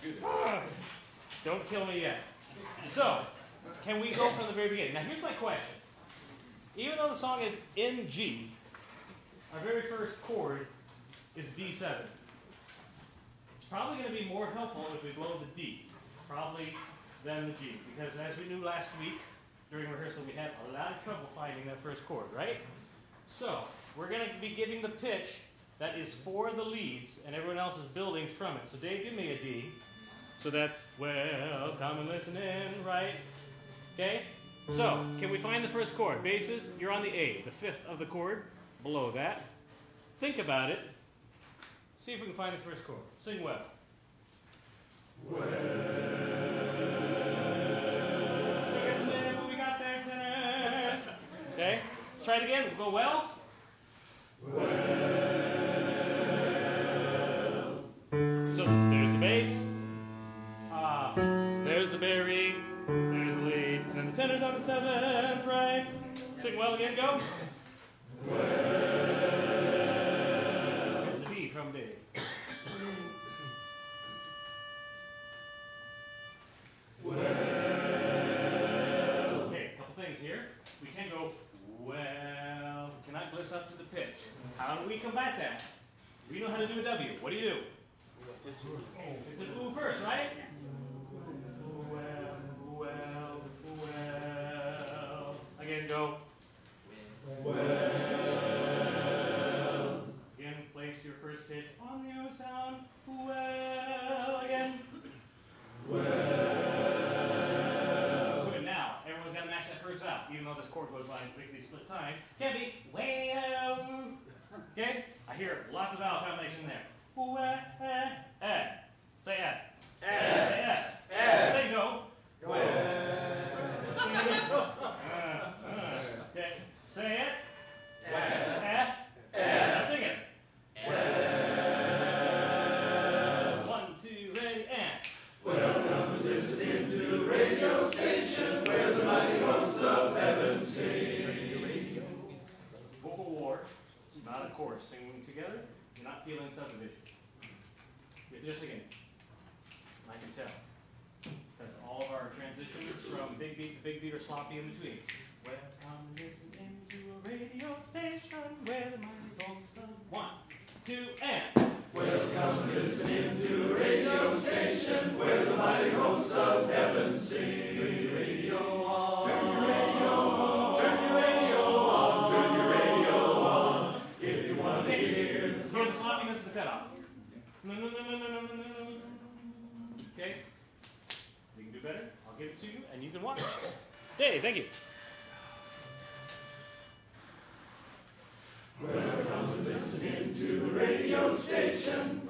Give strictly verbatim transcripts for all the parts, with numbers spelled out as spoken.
Don't kill me yet. So, can we go from the very beginning? Now, here's my question. Even though the song is in G, our very first chord is D seven. It's probably going to be more helpful if we blow the D, probably, than the G. Because as we knew last week, during rehearsal, we had a lot of trouble finding that first chord, right? So, we're going to be giving the pitch that is for the leads, and everyone else is building from it. So, Dave, give me a D. So that's, well, come and listen in, right? Okay? So, can we find the first chord? Basses, you're on the A, the fifth of the chord, below that. Think about it. See if we can find the first chord. Sing well. Well. Take us a minute, what we got there, tenors? Okay? Let's try it again. We'll go well. Well. So, there's the bass. Ah, there's the bari. There's the lead. And then the tenor's on the seventh, right? Sing well again, go. Well. Here's the B from Dave. Well. Okay, a couple things here. We can't go, well. We cannot gliss up to the pitch. How do we combat that? We know how to do a W. What do you do? It's an ooh first, right? Well, well, well. Again, go. Well. Again, place your first pitch on the ooh sound. Well, again. Well. Good. Now, everyone's got to match that first vowel, even though this chord goes by in quickly split time. Can't be well. Okay? I hear lots of vowel combination there. Well, eh, eh. Say eh. Eh. Say eh. Eh. Say go. Go. Uh, uh, okay. Say it. Eh. Eh. Eh. Now sing it. Well. One, two, ready, and. Welcome to listening to the radio station where the mighty hosts of heaven sing. Vocal war. It's not a chorus. Singing together, you're not feeling subdivision. You have to just sing it. I can tell. Because all of our transitions from big beat to big beat are sloppy in between. Welcome listening to a radio station where the mighty hosts of one, two, and. Welcome listening to a radio station where the mighty hosts of heaven sing. Turn your radio on. Turn your radio on. Turn your radio on. Turn your radio on. If you want to hear the Hear the sloppiness of the cutoff. No, no, no, no, no, no, no, no. Okay? You can do better. I'll give it to you, and you can watch. Dave, thank you. Welcome listening to the radio station.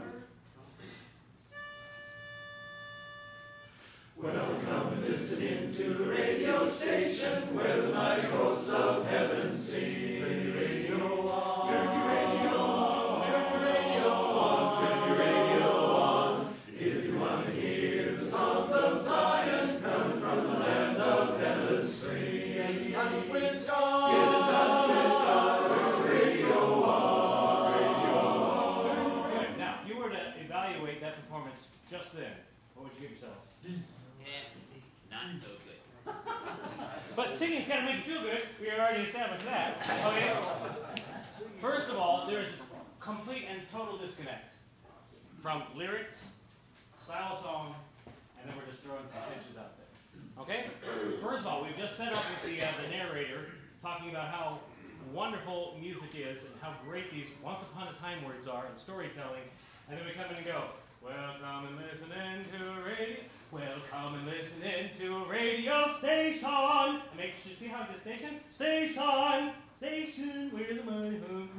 Welcome listening to the radio station where the mighty hosts of heaven sing. Turn your radio on. Turn your radio on. Turn your radio on. Turn your radio on. If you want to hear the songs of Zion coming from the land of heaven's spring. Get in touch with God. Get in touch with God. Turn the radio on. Radio on. Good. Now, if you were to evaluate that performance just then, what would you give yourselves? Yes, not so good. But singing's got to make you feel good. We had already established that. Okay. First of all, there's complete and total disconnect from lyrics, style of song, and then we're just throwing some pitches out there. Okay? First of all, we've just set up with the uh, the narrator talking about how wonderful music is and how great these once upon a time words are in storytelling, and then we come in and go, welcome and listen in to a radio. Welcome and listen in to a radio station. And make sure, see how it's station? Station, station, where the money.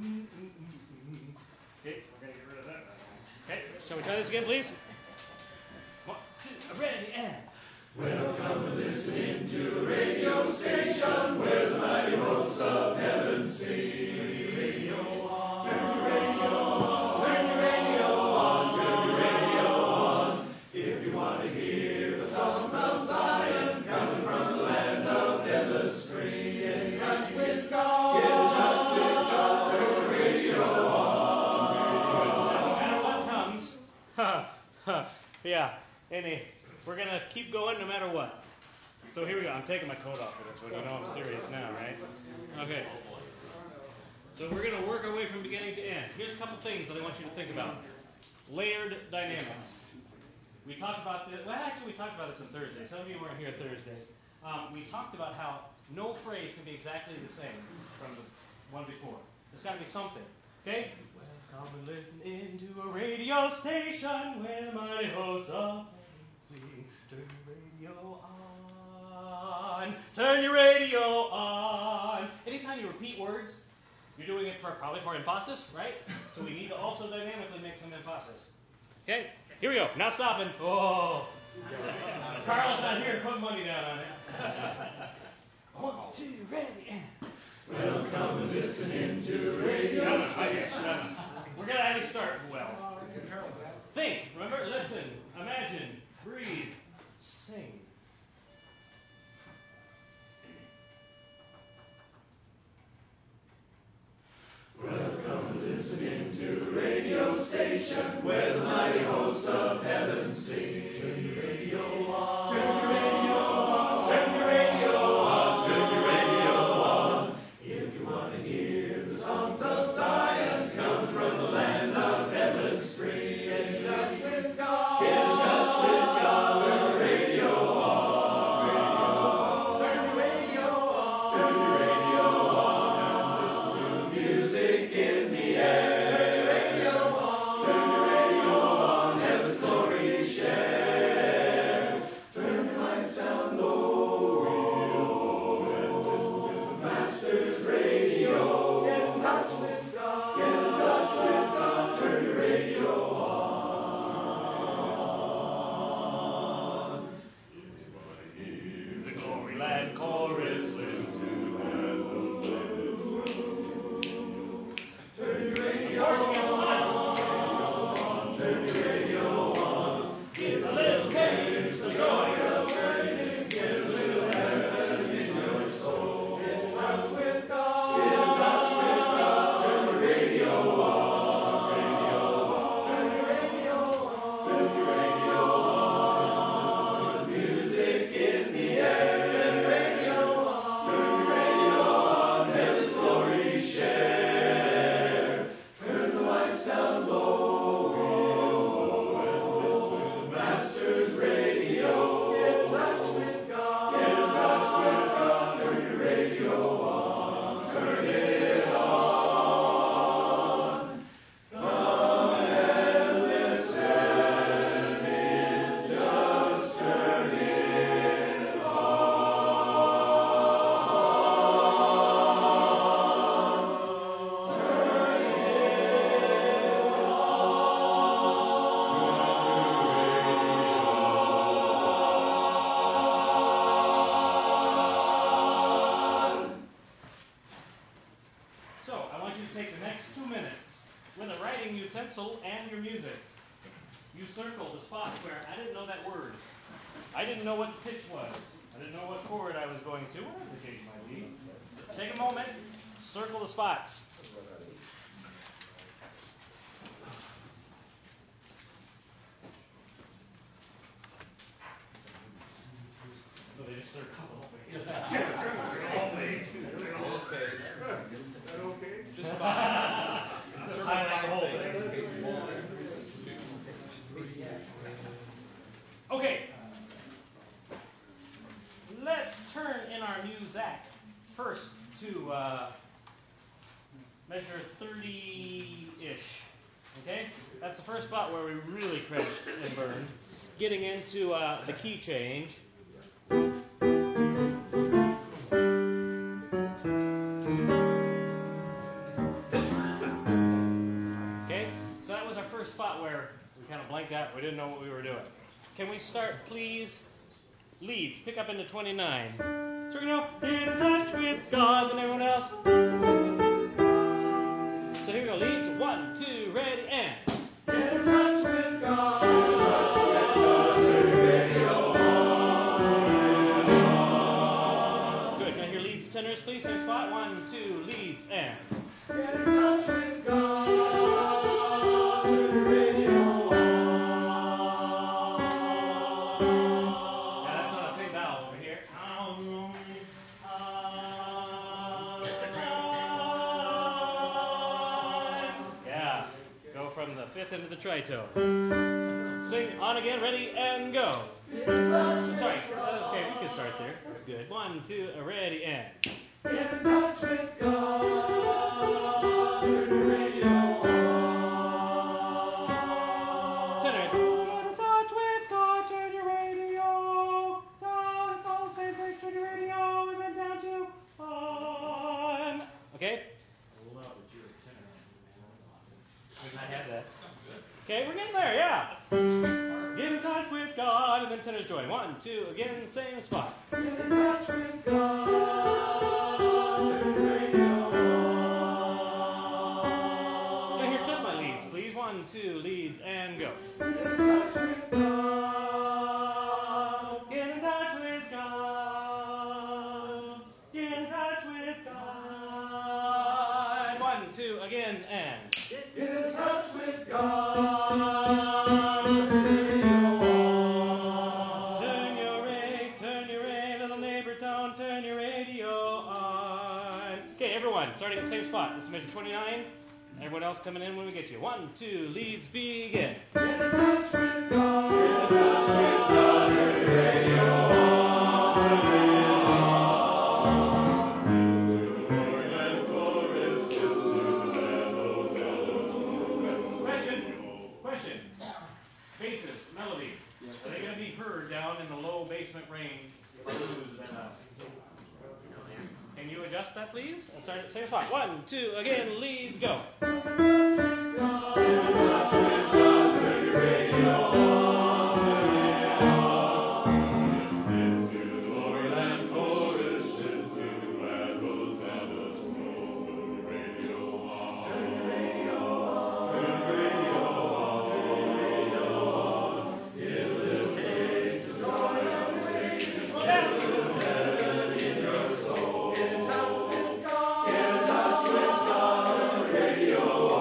Okay, we're gonna get rid of that. Okay, shall we try this again, please? One, two, ready, and. Welcome listening to the radio station where the mighty hosts of heaven sing. Turn your radio on. Turn your radio on. Turn your radio on. Turn your radio on. If you want to hear the songs of Zion coming from the land of endless spring. Get in touch with God. Get in touch with God. Turn the radio on. No matter what comes, ha, ha, yeah. any, we're going to keep going no matter what. So here we go. I'm taking my coat off for this one. You know I'm serious now, right? Okay. So we're going to work our way from beginning to end. Here's a couple things that I want you to think about. Layered dynamics. We talked about this. Well, actually, we talked about this on Thursday. Some of you weren't here Thursday. Um, we talked about how no phrase can be exactly the same from the one before. There's got to be something. Okay? Come and listen into a radio station where the mighty hosts of heaven sing. Turn your radio on. Turn your radio on. Anytime you repeat words, you're doing it for probably for emphasis, right? So we need to also dynamically make some emphasis. Okay? Here we go. Not stopping. Oh. Carl's not here to put money down on it. One, two, ready, and. Well, come and listen into radio station. We're going to have you start well. Think, remember, listen, imagine, breathe, sing. Well, come and listen into radio station where the mighty hosts of heaven sing. Turn your radio on. Turn your radio on. Turn your radio on. Turn your radio on. If you want to hear the songs of Zion come from the land of heaven's spring, get in touch with God. Get in touch with God. Turn your radio on. Turn your radio on. Turn your radio on. And listen to the music in the air. Turn your radio on. Turn your radio on. Heaven's glory share. Turn your lights down low and listen to the Master's radio. Get in touch with God. Get in touch with God. Turn your radio on. If you want to hear The Glory Land Chorus, listen to heaven's flow. turn your radio on. Turn your radio on. Give a little taste of joy of learning. Get a little heaven in your soul. Get in touch with God. Get in touch with God. Turn your radio on. Radio on. Turn your radio on. Turn your radio on. Listen to the music in the air. Turn your radio on. Turn your radio on. Heaven's glory share. Turn the lights down low and listen to the Master's radio. Get in touch with God. Get in touch with God. Turn your radio on. Turn it on. Come and listen in. Just turn it on. Turn So, I want you to take the next two minutes with a writing utensil and your music. You circle the spots where I didn't know that word. I didn't know what the pitch was. I didn't know what chord I was going to, whatever the case might be. Take a moment, circle the spots. So they just circle the whole way. Just about. Highlight the whole thing. Okay. Let's turn in our music first to uh, measure thirty-ish. Okay? That's the first spot where we really crunched and burned. Getting into uh, the key change. Okay? So that was our first spot where we kind of blanked out. We didn't know what we were doing. Can we start, please? Leads. Pick up into twenty-nine. So we're going to go, get in touch with God, and everyone else. So here we go. Leads. One, two, ready, and. Get in touch with God. Turn your radio on. Good. Can I hear leads, tenors, please? Same spot. One, two, leads, and. Get in touch with God. Turn your radio on. from the fifth into the tritone. Sing on again, ready, and go. Sorry, okay, we can start there. That's good. One, two, ready, and. In touch with God, turn your radio on. Tenors. Get in touch with God, turn your radio. No, it's all the same thing, turn your radio, and then down to on. Okay? I love that you're a tenor. Awesome. I had that. Okay, we're getting there, yeah. Get in touch with God, and then tenors join. One, two, again, same spot. Get in touch with God, turn your radio on. Can I hear just my leads, please? One, two, leads, and go. Get in touch with God. Get in touch with God. Get in touch with God. One, two, again, and. Get in touch with God. Turn your radio on. Turn your radio, turn your radio, little neighbor tone, turn your radio on. Okay, everyone, starting at the same spot. This is measure twenty-nine. Everyone else coming in when we get to you. One, two, leads, begin. Get in touch with God. Get in touch with God. Turn your radio on. Turn your radio on. Question, question. Basses, melody. Are they going to be heard down in the low basement range? Can you adjust that, please? And start at the same spot. One, two, again, leads, go. Get in touch with God. Turn your radio on. Turn your radio on. Listen to the Lowland chorus. Listen to the glad hosannas. Turn your radio on. Turn your radio on. Turn your radio on. Turn your radio on. Give a little taste of joy of praise. Give a little heaven in your soul. Get in touch with God. Get in touch with God. Turn your radio on.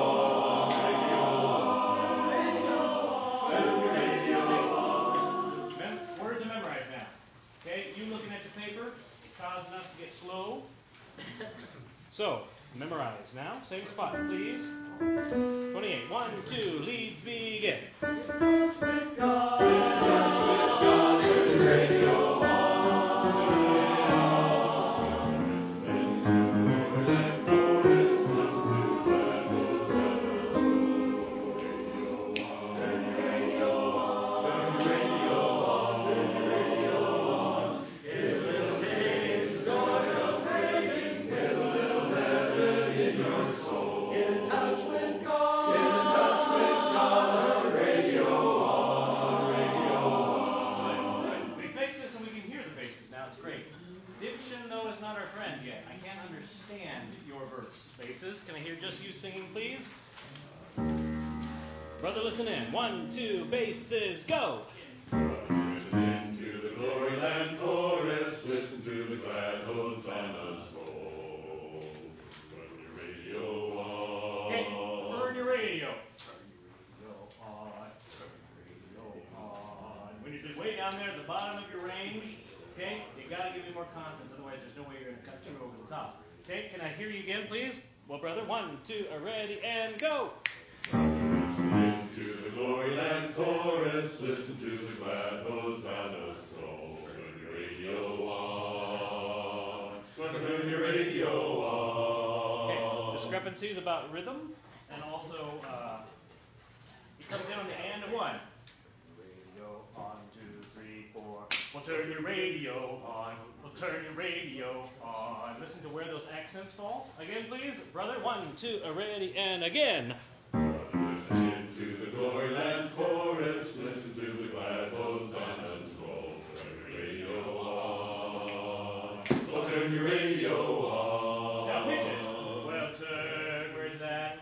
Turn your radio on. Mem- words to memorize now. Okay, you looking at your paper is causing us to get slow. So, memorize now. Same spot, please. twenty-eight. One, two, leads, begin. Get in touch with God. Get in touch with God. Turn your radio on. Listen to the Lowland chorus. Listen to the glad hosannas. Turn your radio on. Turn your radio on. Turn your radio on. Give a little taste of joy of praise. Give a little heaven in your soul. Get in touch with God. Get in touch with God. Turn your radio on. Radio on. We fix this and we can hear the basses now. It's great. Diction, though, is not our friend yet. I can't understand your verse. Basses, can I hear just you singing, please? Brother, listen in. One, two, basses, go. Listen to the glory land chorus. Listen to the glad hosannas roll. Turn your radio Okay, on. turn your radio. Turn your radio on. Turn your radio on. When you're way down there at the bottom of your range, okay, you got to give me more constants. Otherwise, there's no way you're going to cut through over the top. Okay, can I hear you again, please? Well, brother, one, two, are ready, and go. Listen to the glory land chorus. Listen to the glad hosannas roll. Turn your radio on. Turn your radio Okay, on. discrepancies about rhythm, and also uh, he comes in on the and of one. Radio on, two, three, four. Well, turn your radio on. Well, turn your radio on. Listen to where those accents fall. Again, please, brother. One, two, are ready, and again. Listen to the glory land chorus. Listen to the glad hosannas roll. Turn your radio on. Well, turn your radio on. Now, pitches. Well, turn. Where's that?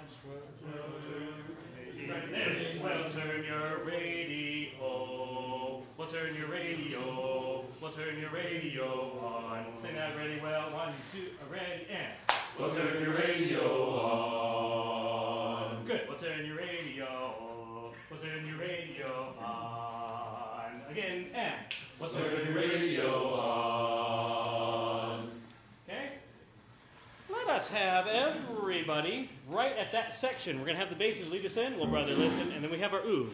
Right there. Well, turn your radio. Well, turn your radio. Well, turn your radio on. Sing that really well. One, two, ready, and. Well, turn your radio on. Good. Well, turn your radio. Well, turn your radio on. Again, and. Well, turn your radio on. Okay? Let us have everybody everybody, right at that section, we're going to have the basses lead us in. Well, brother, listen, and then we have our oohs.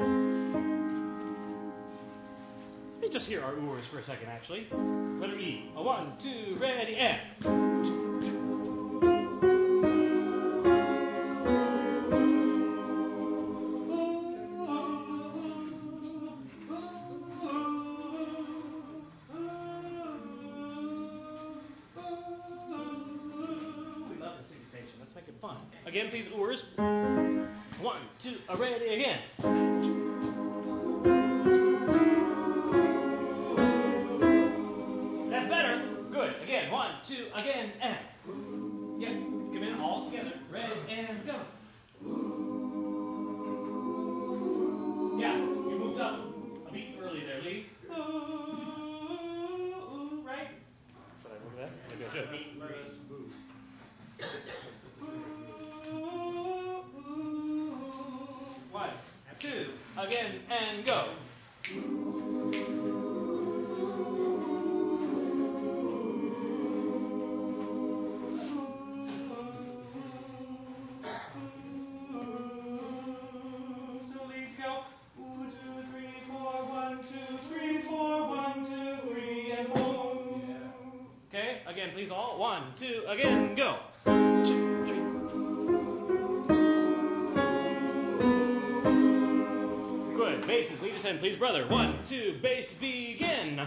Let me just hear our oohs for a second, actually. Letter E. A one, two, ready, and. Fun. Again, please, oars. One, two, ready, again. That's better. Good. Again, one, two, again, and. Yep. Come in all together. Ready, and go. Yeah, you moved up a beat early there, Lee. Right? Should I move that? Maybe I should. One, two, again, and go. So leads go. One, two, three, four, one, two, three, four, one, two, three, and boom. Okay, again, please all. One, two, again, go. Good. Basses, lead us in, please, brother. One, two, bass, begin.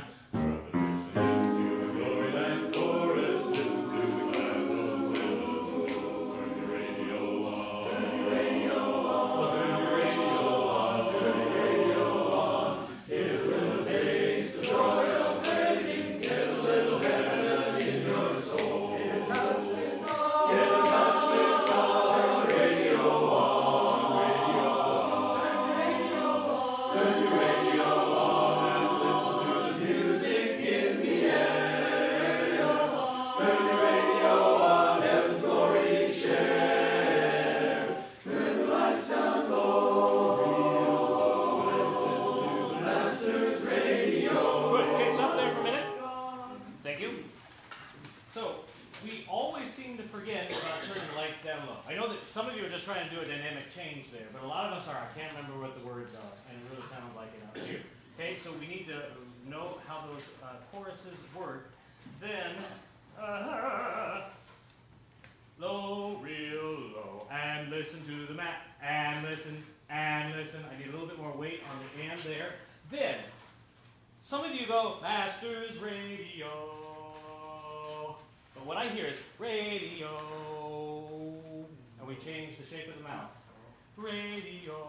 Some of you are just trying to do a dynamic change there, but a lot of us are, I can't remember what the words are, and it really sounds like it out here. Okay, so we need to know how those uh, choruses work. Then, uh, low, real low, and listen to the map, and listen, and listen. I need a little bit more weight on the and there. Then, some of you go, Masters Radio. But what I hear is radio. And we change the shape of the mouth. Radio.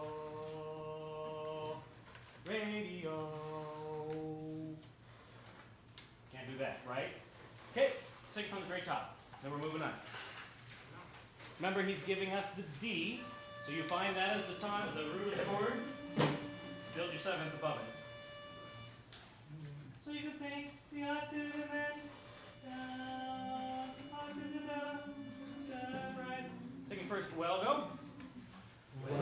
Radio. Can't do that, right? Okay, sing from the very top. Then we're moving on. Remember, he's giving us the D. So you find that as the time of the root of the chord. Build your seventh above it. So you can think the octave and then down, octave and down, step right. Singing first, well, go. Well.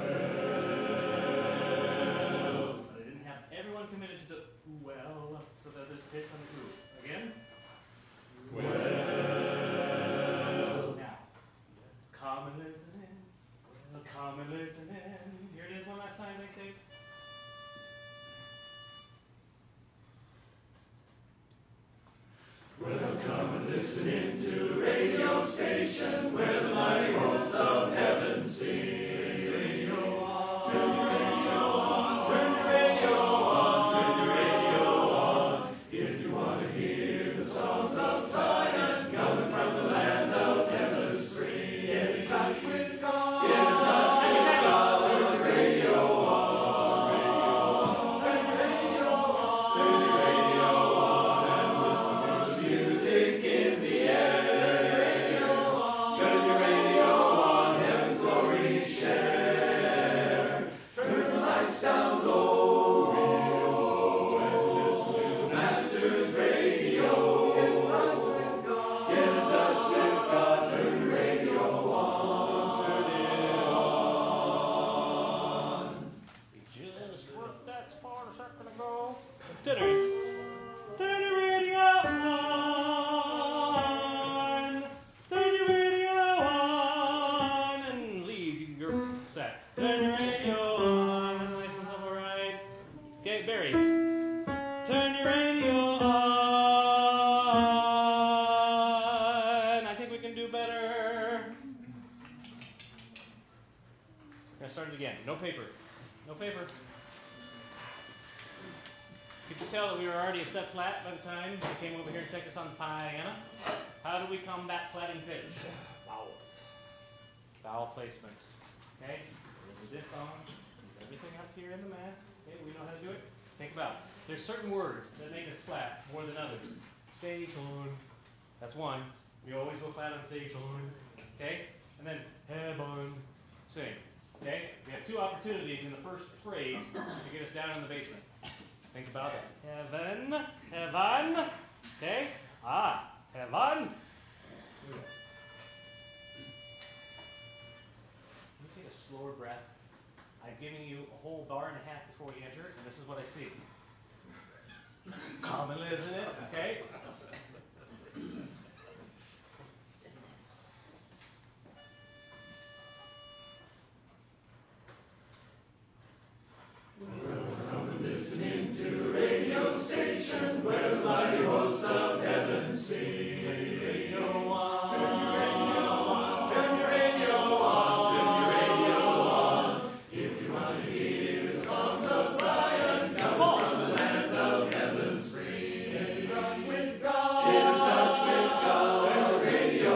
But I didn't have everyone committed to the well, so that there's pitch on the groove. Again. Well. Now, come and listen in. Come and listen in. Here it is one last time. Thanks, Dave. Well, come and listen in to the radio station where the mighty hosts of heaven sing. Radio on, turn your radio on, turn your radio on, turn your radio on. If you want to hear the songs of Zion coming from the land of heaven's spring, get in touch with God. Get in touch with God. Turn the radio on, radio on, turn your radio on, turn your radio on, and listen to the music in the air. Turn your radio on, turn your radio on, heaven's glory share. Turn the lights down low, real low, and listen to the Master's radio. Get in touch with God. Get in touch with God. Turn the radio on, turn it on. We just worked that spot a second ago. Tenors. Turn your radio on. Turn your radio on. that. Turn your radio on. That's nice and simple, right? Okay, berries. Turn your radio on. I think we can do better. We're going to start it again. No paper. No paper. Could you tell that we were already a step flat by the time we came over here to check us on the piano? How do we combat flatting pitch? Vowels. Vowel placement. Okay? There's the diphthong. There's everything up here in the mask. Okay, we know how to do it. Think about it. There's certain words that make us flat more than others. Station. That's one. We always go flat on station. Okay? And then heaven. Sing. Okay? We have two opportunities in the first phrase to get us down in the basement. Think about it. Heaven, heaven. Okay? Ah, heaven. Let me take a slower breath. I've given you a whole bar and a half before you enter, and this is what I see. Common, isn't it? Okay? Listening to the radio station where the mighty hosts of heaven sing. Turn your radio on. Turn your radio on. Turn your radio on. Turn your radio on. If you want to hear the songs of Zion coming from the land of heaven's spring. Get in touch with God. Get in touch with God. Turn the radio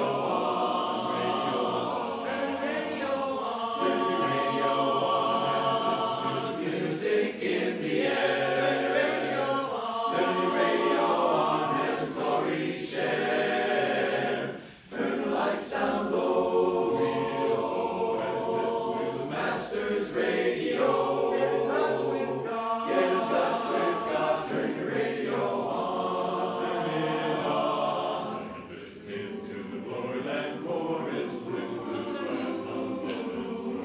on. Turn the radio on. Turn your radio on. And listen to the music in the air. Turn your radio on. Turn your radio on. Heaven's glory share. Turn the lights down low. And listen to the Master's radio. Get in touch with God. Get in touch with God. Turn your radio on. Turn it on. Listening to the glory land chorus. Listen to the brass drums of the soul.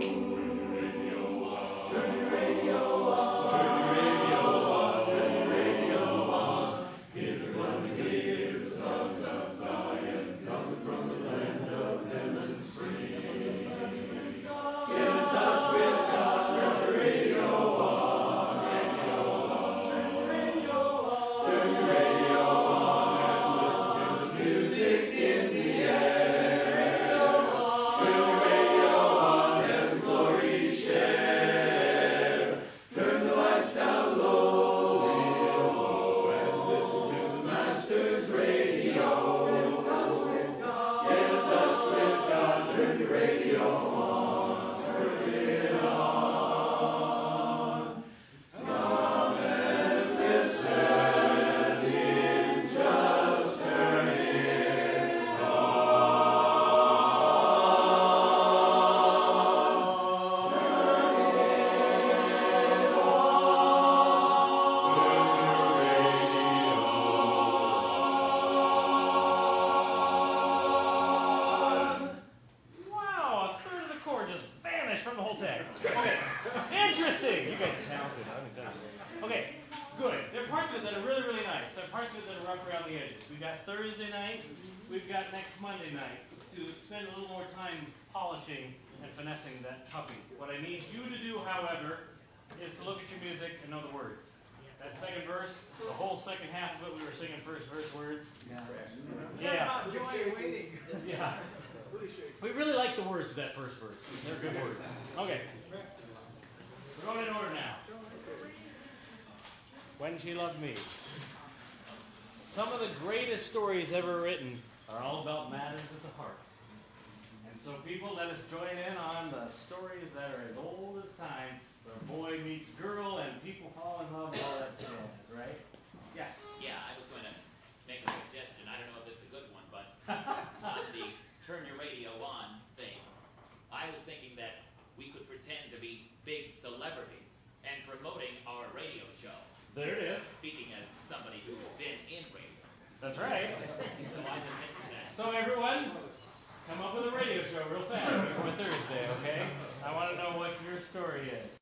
Turn your radio on. Turn your radio on. Turn your radio on. If you want to hear the songs of Zion coming from the land of heaven's spring. Get in touch with God. Turn the radio on. Radio on. Turn your radio on. Turn your radio on and listen to the music in the air. Turn your radio on. Heaven's glory share. Turn the lights down low. And listen to the Master's radio. Get in touch with God. Get in touch with God. Turn your radio on. Turn it on. Come and listen in. Just turn it Wow, a third of the chord just vanished from the whole text. Okay, interesting. You guys are talented, let me tell you. Okay, good. There are parts of it that are really, really nice. There are parts of it that are rough around the edges. We've got Thursday night. We've got next Monday night to spend a little more time polishing and finessing that puppy. What I need you to do, however, is to look at your music and know the words. That second verse, the whole second half of it, we were singing first verse words. Yeah. waiting. Yeah. We really like the words of that first verse. They're good words. Okay. We're going in order now. When She Loved Me. Some of the greatest stories ever written are all about matters of the heart. And so people, let us join in on the stories that are as old as time, where boy meets girl and people fall in love and all that jazz, right? Yes. Yeah, I was going to make a suggestion. I don't know if it's a good one, but on the turn your radio on thing, I was thinking that we could pretend to be big celebrities and promoting our radio show. There it is. Speaking as somebody who's been in radio. That's right. So I was thinking that. So everyone, come up with a radio show real fast before Thursday, okay? I want to know what your story is.